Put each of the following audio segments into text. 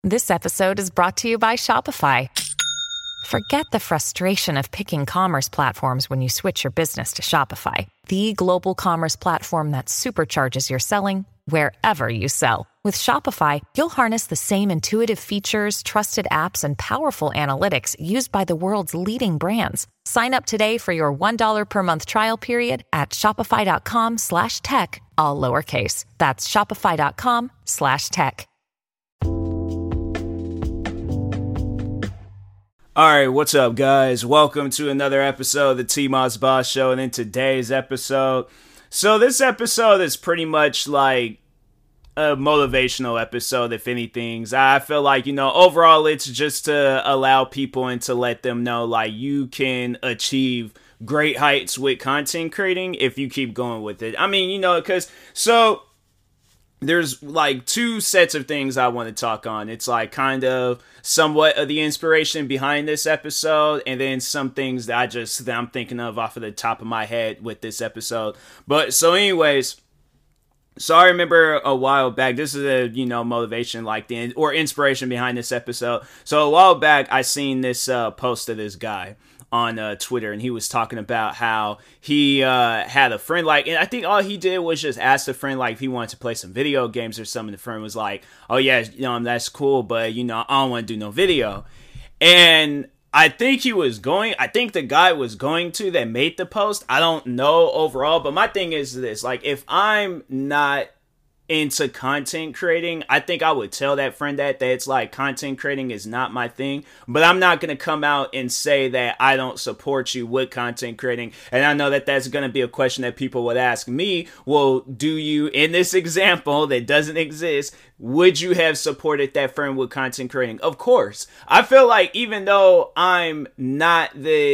This episode is brought to you by Shopify. Forget the frustration of picking commerce platforms when you switch your business to Shopify, the global commerce platform that supercharges your selling wherever you sell. With Shopify, you'll harness the same intuitive features, trusted apps, and powerful analytics used by the world's leading brands. Sign up today for your $1 per month trial period at shopify.com/tech, all lowercase. That's shopify.com/tech. Alright, what's up, guys? Welcome to another episode of the T-Moz Boss Show, and in today's episode, so this episode is pretty much like a motivational episode, if anything. I feel like, overall it's just to allow people and to let them know, like, you can achieve great heights with content creating if you keep going with it. I mean, there's like two sets of things I want to talk on. It's like kind of somewhat of the inspiration behind this episode, and then some things that I'm thinking of off of the top of my head with this episode. But so anyways, so I remember a while back, this is a, motivation or inspiration behind this episode. So a while back, I seen this post of this guy on Twitter, and he was talking about how he had a friend, and I think all he did was just ask the friend, if he wanted to play some video games or something. The friend was like, oh yeah, that's cool, but, I don't want to do no video. And I think the guy was going to that made the post. I don't know overall, but my thing is this, if I'm not into content creating, I think I would tell that friend that it's like content creating is not my thing, but I'm not going to come out and say that I don't support you with content creating. And I know that that's going to be a question that people would ask me. Well, do you, in this example that doesn't exist, would you have supported that friend with content creating? Of course. I feel like even though I'm not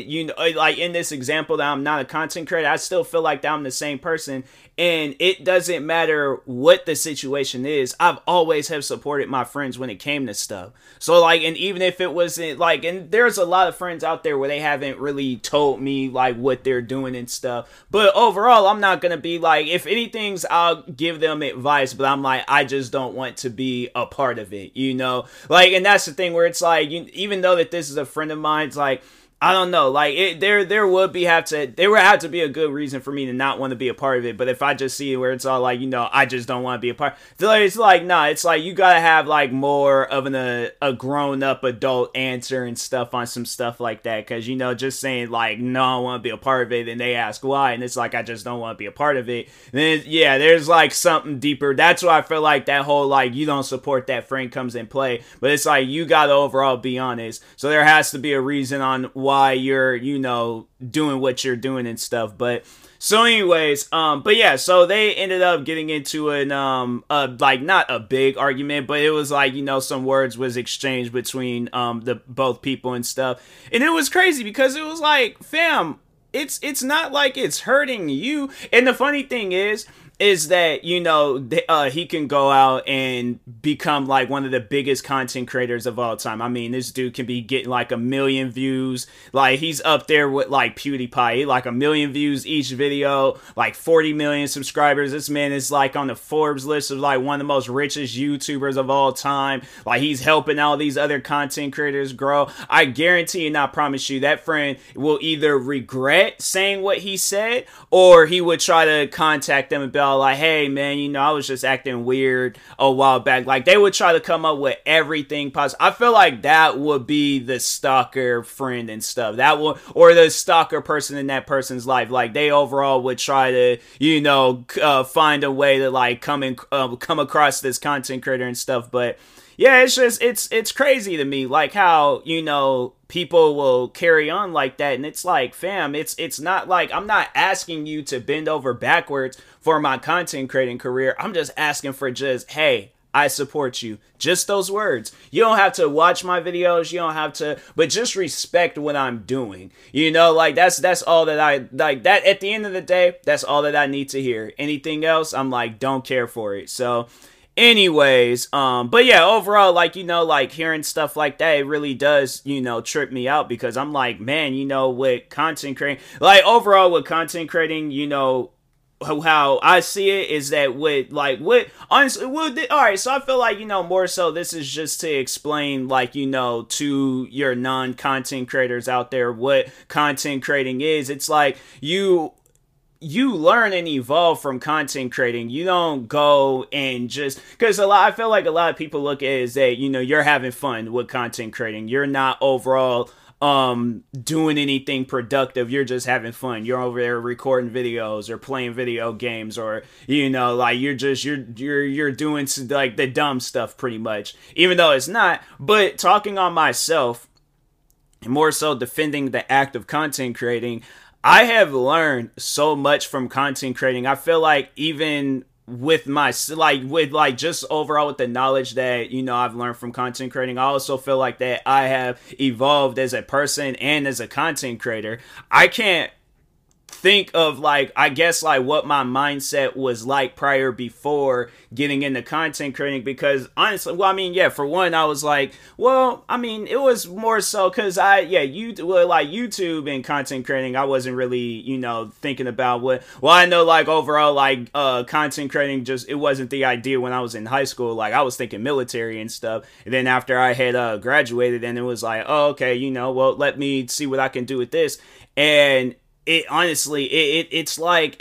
in this example that I'm not a content creator, I still feel like that I'm the same person. And it doesn't matter what the situation is. I've always have supported my friends when it came to stuff. So and even if it wasn't and there's a lot of friends out there where they haven't really told me what they're doing and stuff. But overall, I'm not going to be if anything's, I'll give them advice, but I'm I just don't want to be a part of it, and that's the thing where it's even though that this is a friend of mine's, I don't know, there would have to be a good reason for me to not want to be a part of it. But if I just see it where it's all I just don't want to be a part, it's you gotta have more of a grown up adult answer and stuff on some stuff like that. Cause just saying no, I want to be a part of it, and they ask why, and it's I just don't want to be a part of it. Then there's something deeper. That's why I feel that whole you don't support that friend comes in play. But it's you gotta overall be honest. So there has to be a reason on why you're, doing what you're doing and stuff. But so anyways, so they ended up getting into an, not a big argument, but it was some words was exchanged between, the both people and stuff. And it was crazy because it was fam, it's not it's hurting you. And the funny thing is that, he can go out and become one of the biggest content creators of all time. I mean, this dude can be getting 1 million views. He's up there with PewDiePie, 1 million views each video, 40 million subscribers. This man is on the Forbes list of one of the most richest YouTubers of all time. He's helping all these other content creators grow. I guarantee and I promise you that friend will either regret saying what he said, or he would try to contact them and be hey man, I was just acting weird a while back. They would try to come up with everything possible. I feel that would be the stalker friend and stuff. That would, or the stalker person in that person's life. They overall would try to, find a way to come across this content creator and stuff. But yeah, it's just, it's crazy to me, how, people will carry on like that. And it's fam, it's not I'm not asking you to bend over backwards for my content creating career. I'm just asking for just, hey, I support you. Just those words. You don't have to watch my videos. You don't have to, but just respect what I'm doing. That's all that I, that at the end of the day, that's all that I need to hear. Anything else, I'm don't care for it. So anyways, but yeah, overall, hearing stuff like that, it really does, trip me out, because I'm man, with content creating, overall with content creating, how I see it is that honestly, all right, so I feel like, more so this is just to explain, like, to your non-content creators out there what content creating is. It's like you learn and evolve from content creating. You don't go and just, because I feel like a lot of people look at it as that, you're having fun with content creating. You're not overall doing anything productive. You're just having fun. You're over there recording videos or playing video games, or like you're doing like the dumb stuff pretty much, even though it's not. But talking on myself, and more so defending the act of content creating, I have learned so much from content creating. I feel like even with just overall with the knowledge that, I've learned from content creating, I also feel like that I have evolved as a person and as a content creator. I can't think of what my mindset was like prior before getting into content creating, because honestly, for one, I was like, it was more so because YouTube and content creating, I wasn't really, thinking about I know overall content creating, just, it wasn't the idea when I was in high school. Like, I was thinking military and stuff, and then after I had graduated, and it was like, oh, okay, let me see what I can do with this. And it honestly, it's like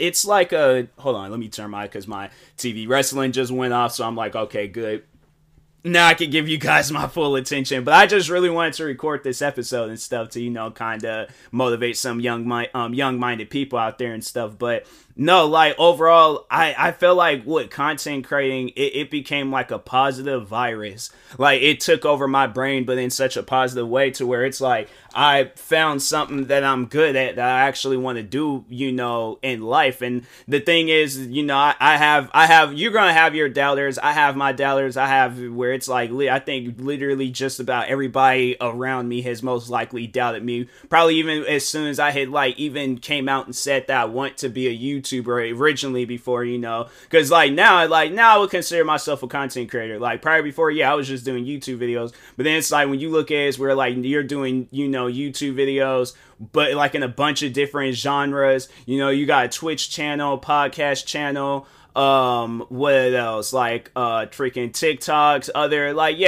a, hold on, let me turn because my TV wrestling just went off, so I'm like, okay, good. Now I can give you guys my full attention. But I just really wanted to record this episode and stuff to, kind of motivate some young-minded people out there and stuff. But no, overall, I feel like with content creating, it became like a positive virus. Like, it took over my brain, but in such a positive way, to where it's like, I found something that I'm good at, that I actually want to do, in life. And the thing is, I have, you're going to have your doubters. I have my doubters. I have where it's like, I think literally just about everybody around me has most likely doubted me. Probably even as soon as I had even came out and said that I want to be a YouTuber originally, before, because now I would consider myself a content creator. Like, prior before, I was just doing YouTube videos. But then it's like, when you look at it, it's where you're doing, YouTube videos, but in a bunch of different genres. You got a Twitch channel, podcast channel, what else, freaking TikToks, other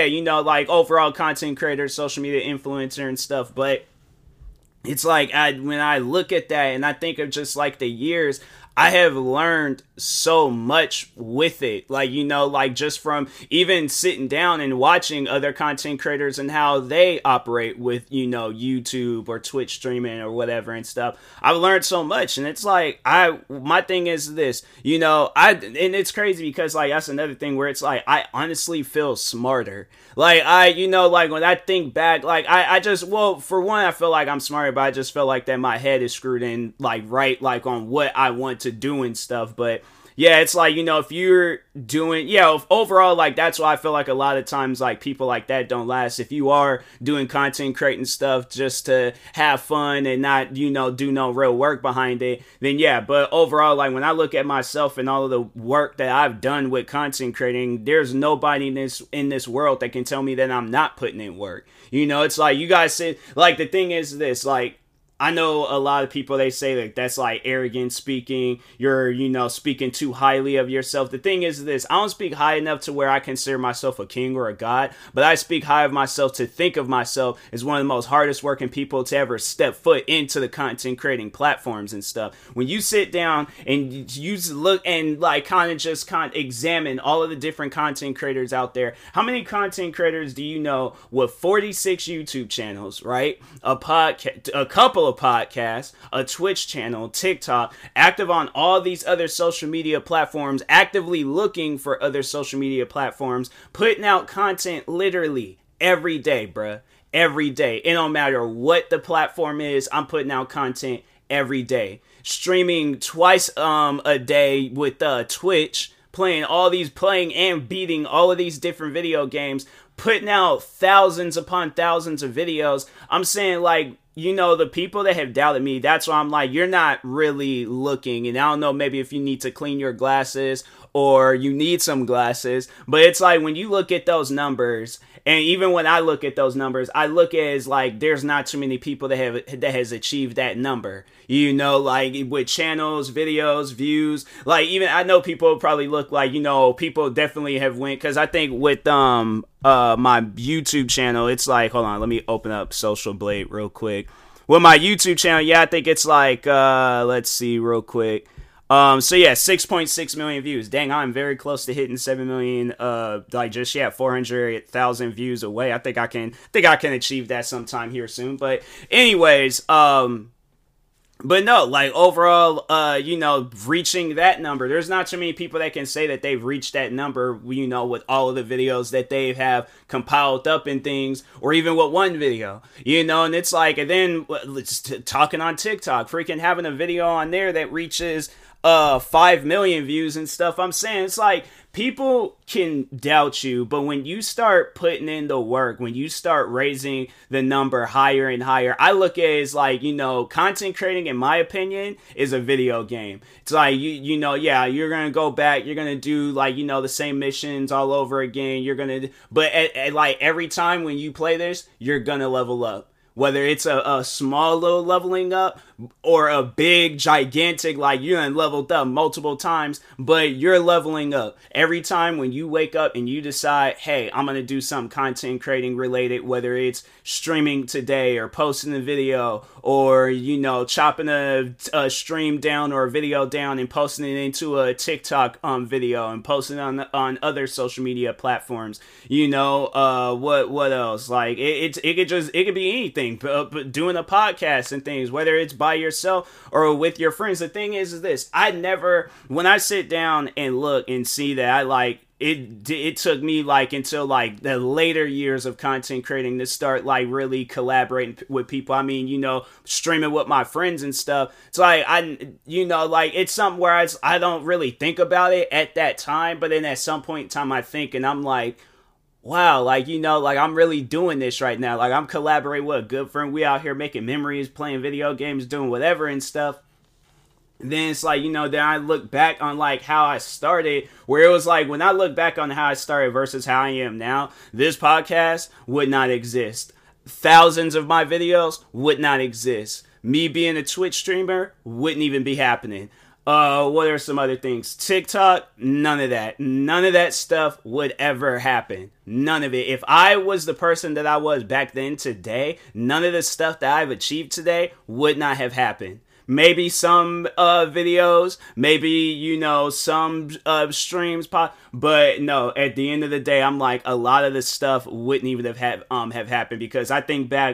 overall content creator, social media influencer and stuff. But it's like, when I look at that and I think of just the years, I have learned so much with it. Just from even sitting down and watching other content creators and how they operate with, YouTube or Twitch streaming or whatever and stuff. I've learned so much. And it's like, my thing is this, and it's crazy because that's another thing where it's like, I honestly feel smarter. When I think back, for one, I feel like I'm smarter, but I just feel like that my head is screwed in, right, on what I want to do and stuff. But yeah, it's like, if you're doing, overall, that's why I feel like a lot of times, people like that don't last. If you are doing content creating stuff just to have fun and not, do no real work behind it, then yeah. But overall, when I look at myself and all of the work that I've done with content creating, there's nobody in this world that can tell me that I'm not putting in work. It's like, you guys say, the thing is this, I know a lot of people, they say that's arrogant speaking. You're, speaking too highly of yourself. The thing is this, I don't speak high enough to where I consider myself a king or a god, but I speak high of myself to think of myself as one of the most hardest working people to ever step foot into the content creating platforms and stuff. When you sit down and you look and kind of examine all of the different content creators out there, how many content creators do you know with 46 YouTube channels, right? A podcast, a couple of podcasts, a Twitch channel, TikTok, active on all these other social media platforms, actively looking for other social media platforms, putting out content literally every day, bruh. Every day. It don't matter what the platform is, I'm putting out content every day. Streaming twice a day with Twitch, playing and beating all of these different video games, putting out thousands upon thousands of videos. I'm saying, the people that have doubted me, that's why I'm like, you're not really looking. And I don't know, maybe if you need to clean your glasses or you need some glasses. But it's like when you look at those numbers, and even when I look at those numbers, I look at it as like there's not too many people that has achieved that number. You know, like with channels, videos, views. Like even I know people probably look like, you know, people definitely have went, because I think with my YouTube channel, it's like, hold on, let me open up Social Blade real quick. With my YouTube channel, yeah, I think it's like let's see real quick. So yeah, 6.6 million views. Dang, I'm very close to hitting 7 million. 400,000 views away. I think I can achieve that sometime here soon. But anyways, but no, like overall, you know, reaching that number, there's not too many people that can say that they've reached that number, you know, with all of the videos that they have compiled up and things, or even with one video, you know. And it's like, and then talking on TikTok, freaking having a video on there that reaches 5 million views and stuff. I'm saying, it's like people can doubt you, but when you start putting in the work, when you start raising the number higher and higher, I look at it as like, you know, content creating, in my opinion, is a video game. It's like, you know, yeah, you're gonna go back, you're gonna do like, you know, the same missions all over again, but at like every time when you play this, you're gonna level up. Whether it's a small little leveling up or a big, gigantic, like you done leveled up multiple times, but you're leveling up. Every time when you wake up and you decide, hey, I'm going to do some content creating related, whether it's streaming today or posting a video or, you know, chopping a stream down or a video down and posting it into a TikTok video and posting it on other social media platforms. You know, what else? Like it could be anything. But doing a podcast and things, whether it's by yourself or with your friends, the thing is this: when I sit down and look and see that, I like it took me like until like the later years of content creating to start like really collaborating with people. I mean, you know, streaming with my friends and stuff. It's like you know, like it's something where I don't really think about it at that time, but then at some point in time I think, and I'm like, wow, like, you know, like I'm really doing this right now. Like I'm collaborating with a good friend. We out here making memories, playing video games, doing whatever and stuff. And then it's like, you know, then I look back on like how I started, where it was like when I look back on how I started versus how I am now, this podcast would not exist. Thousands of my videos would not exist. Me being a Twitch streamer wouldn't even be happening. What are some other things? TikTok, none of that. None of that stuff would ever happen. None of it. If I was the person that I was back then today, none of the stuff that I've achieved today would not have happened. Maybe some videos, maybe, you know, some streams pop, but no, at the end of the day, I'm like, a lot of the stuff wouldn't even have happened, because I think back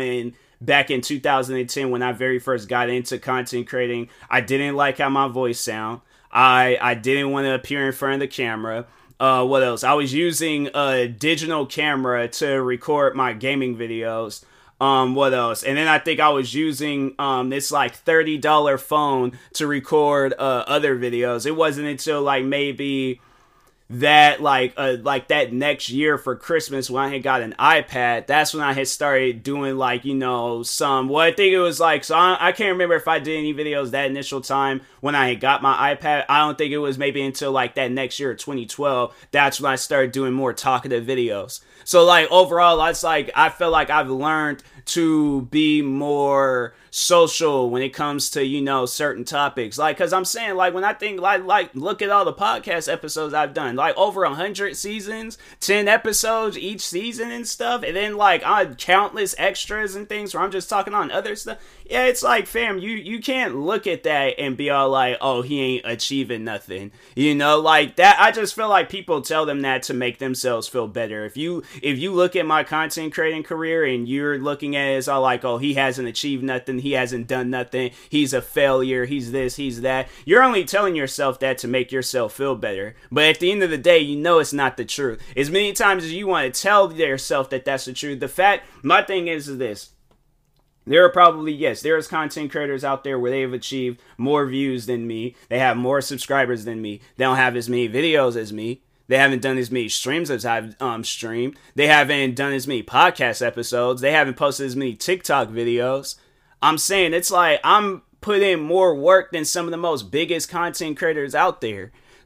in 2010, when I very first got into content creating, I didn't like how my voice sound. I didn't want to appear in front of the camera. What else? I was using a digital camera to record my gaming videos. What else? And then I think I was using this like $30 phone to record other videos. It wasn't until like maybe that like that next year for Christmas, when I had got an iPad, that's when I had started doing like, you know, I think it was like, so I can't remember if I did any videos that initial time when I had got my iPad. I don't think it was maybe until like that next year, 2012, that's when I started doing more talkative videos. So like overall, it's like I feel like I've learned to be more social when it comes to, you know, certain topics. Like, cause I'm saying, like, when I think like look at all the podcast episodes I've done, like over 100 seasons, 10 episodes each season and stuff, and then like on countless extras and things where I'm just talking on other stuff. Yeah, it's like, fam, you can't look at that and be all like, oh, he ain't achieving nothing, you know, like that. I just feel like people tell them that to make themselves feel better. If you look at my content creating career and you're looking at it as all like, oh, he hasn't achieved nothing, he hasn't done nothing, he's a failure, he's this, he's that, you're only telling yourself that to make yourself feel better. But at the end of the day, you know it's not the truth. As many times as you want to tell yourself that that's the truth, my thing is this: there are probably, yes, there's content creators out there where they have achieved more views than me, they have more subscribers than me, they don't have as many videos as me, they haven't done as many streams as I've streamed, they haven't done as many podcast episodes, they haven't posted as many TikTok videos. I'm saying, it's like I'm putting more work than some of the most biggest content creators out there.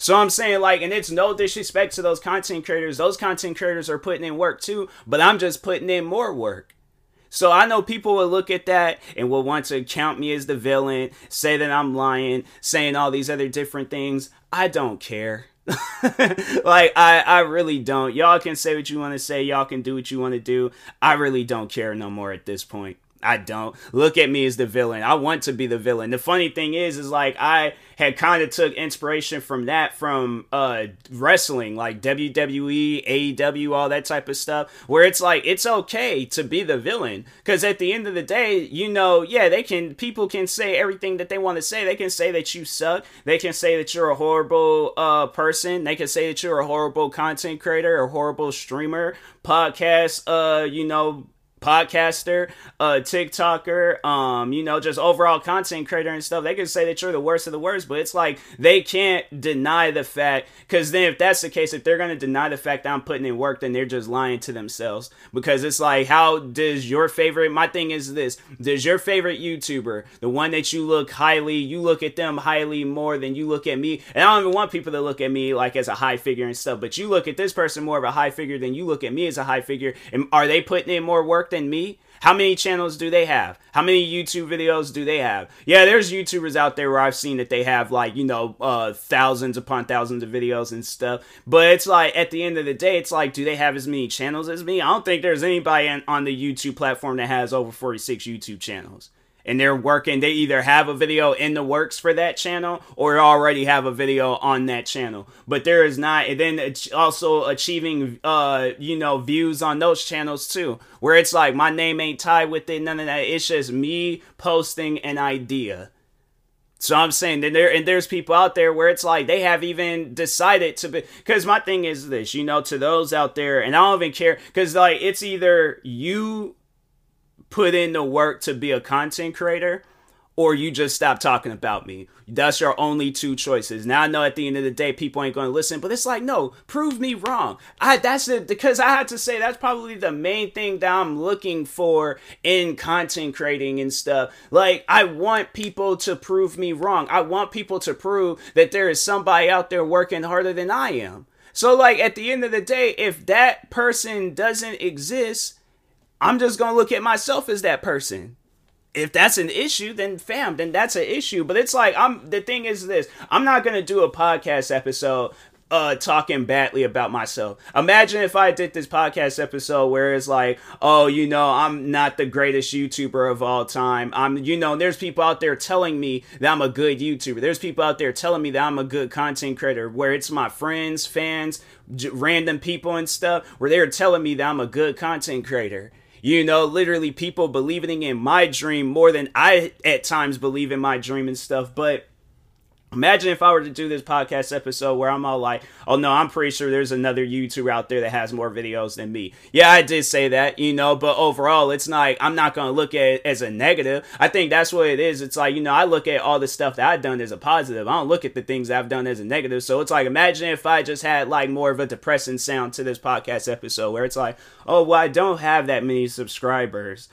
So I'm saying, like, and it's no disrespect to those content creators. Those content creators are putting in work too, but I'm just putting in more work. So I know people will look at that and will want to count me as the villain, say that I'm lying, saying all these other different things. I don't care. Like, I really don't. Y'all can say what you want to say. Y'all can do what you want to do. I really don't care no more at this point. I don't. Look at me as the villain. I want to be the villain. The funny thing is like, I had kind of took inspiration from that from wrestling, like WWE, AEW, all that type of stuff, where it's like, it's okay to be the villain. Because at the end of the day, you know, yeah, people can say everything that they want to say. They can say that you suck. They can say that you're a horrible person. They can say that you're a horrible content creator, a horrible streamer, podcast, podcaster, TikToker, just overall content creator and stuff. They can say that you're the worst of the worst, but it's like, they can't deny the fact, because then if that's the case, if they're going to deny the fact that I'm putting in work, then they're just lying to themselves. Because it's like, how does your favorite, my thing is this, does your favorite YouTuber, the one that you look at them highly more than you look at me, and I don't even want people to look at me like as a high figure and stuff, but you look at this person more of a high figure than you look at me as a high figure, and are they putting in more work than me? How many channels do they have? How many YouTube videos do they have? Yeah, there's YouTubers out there where I've seen that they have thousands upon thousands of videos and stuff. But it's like, at the end of the day, it's like, do they have as many channels as me? I don't think there's anybody on the YouTube platform that has over 46 YouTube channels. And they're working, they either have a video in the works for that channel or already have a video on that channel. But there is not, and then it's also achieving, views on those channels too. Where it's like, my name ain't tied with it, none of that. It's just me posting an idea. So I'm saying that there's people out there where it's like, they have even decided to be, because my thing is this, to those out there, and I don't even care, because like, it's either you put in the work to be a content creator, or you just stop talking about me. That's your only two choices. Now I know at the end of the day, people ain't going to listen, but it's like, no, prove me wrong. Because I had to say, that's probably the main thing that I'm looking for in content creating and stuff. Like, I want people to prove me wrong. I want people to prove that there is somebody out there working harder than I am. So like, at the end of the day, if that person doesn't exist, I'm just going to look at myself as that person. If that's an issue, then that's an issue. But it's like, the thing is this, I'm not going to do a podcast episode talking badly about myself. Imagine if I did this podcast episode where it's like, I'm not the greatest YouTuber of all time. There's people out there telling me that I'm a good YouTuber. There's people out there telling me that I'm a good content creator, where it's my friends, fans, random people and stuff, where they're telling me that I'm a good content creator. Literally people believing in my dream more than I at times believe in my dream and stuff. But imagine if I were to do this podcast episode where I'm all like, oh no, I'm pretty sure there's another YouTuber out there that has more videos than me. Yeah, I did say that, but overall, it's like, I'm not going to look at it as a negative. I think that's what it is. It's like, I look at all the stuff that I've done as a positive. I don't look at the things that I've done as a negative. So it's like, imagine if I just had like more of a depressing sound to this podcast episode where it's like, oh, well, I don't have that many subscribers.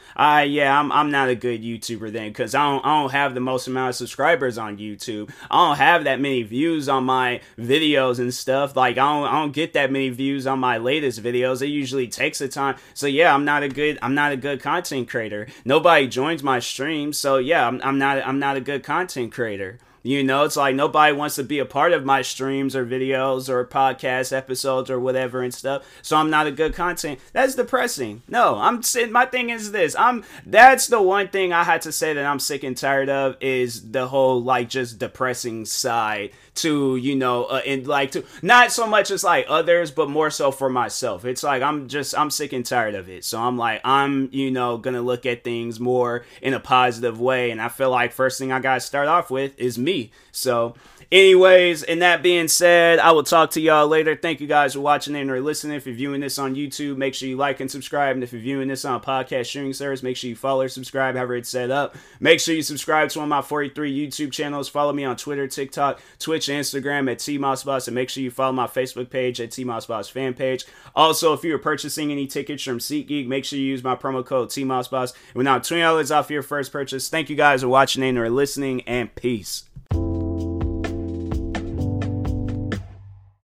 I'm not a good YouTuber then, because I don't have the most amount of subscribers on YouTube. I don't have that many views on my videos and stuff. Like, I don't get that many views on my latest videos. It usually takes a time. So yeah, I'm not a good content creator. Nobody joins my streams. So yeah, I'm not a good content creator. It's like nobody wants to be a part of my streams or videos or podcast episodes or whatever and stuff. So I'm not a good content. That's depressing. No, my thing is this. That's the one thing I had to say that I'm sick and tired of, is the whole like just depressing side to, and like to not so much as like others, but more so for myself. It's like, I'm sick and tired of it. So I'm like, I'm gonna look at things more in a positive way. And I feel like first thing I gotta start off with is me. So anyways, and that being said, I will talk to y'all later. Thank you guys for watching and or listening. If you're viewing this on YouTube, make sure you like and subscribe. And if you're viewing this on a podcast streaming service, make sure you follow or subscribe, however it's set up. Make sure you subscribe to one of my 43 YouTube channels. Follow me on Twitter, TikTok, Twitch, and Instagram at TMossBoss. And make sure you follow my Facebook page at TMossBoss fan page. Also, if you're purchasing any tickets from SeatGeek, make sure you use my promo code TMossBoss. And we're now $20 off your first purchase. Thank you guys for watching and or listening, and peace.